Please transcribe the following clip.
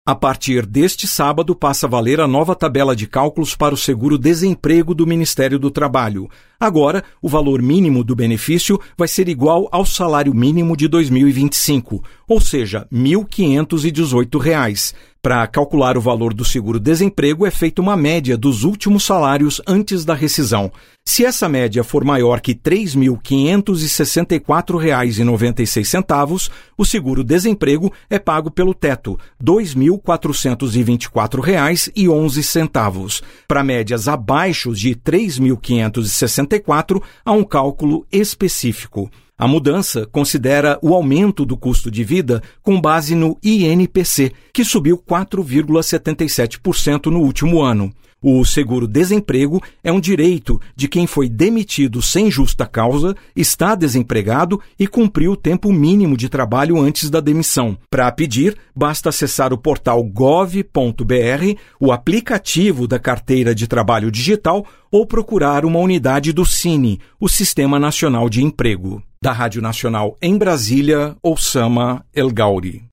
A partir deste sábado, passa a valer a nova tabela de cálculos para o seguro-desemprego do Ministério do Trabalho. Agora, o valor mínimo do benefício vai ser igual ao salário mínimo de 2025, ou seja, R$ 1.518. Para calcular o valor do seguro-desemprego, é feita uma média dos últimos salários antes da rescisão. Se essa média for maior que R$ 3.564,96, o seguro-desemprego é pago pelo teto, R$ 2.424,11. Para médias abaixo de R$ 3.564, há um cálculo específico. A mudança considera o aumento do custo de vida com base no INPC, que subiu 4,77% no último ano. O seguro-desemprego é um direito de quem foi demitido sem justa causa, está desempregado e cumpriu o tempo mínimo de trabalho antes da demissão. Para pedir, basta acessar o portal gov.br, o aplicativo da Carteira de Trabalho Digital ou procurar uma unidade do SINE, o Sistema Nacional de Emprego. Da Rádio Nacional em Brasília, Oussama El Gauri.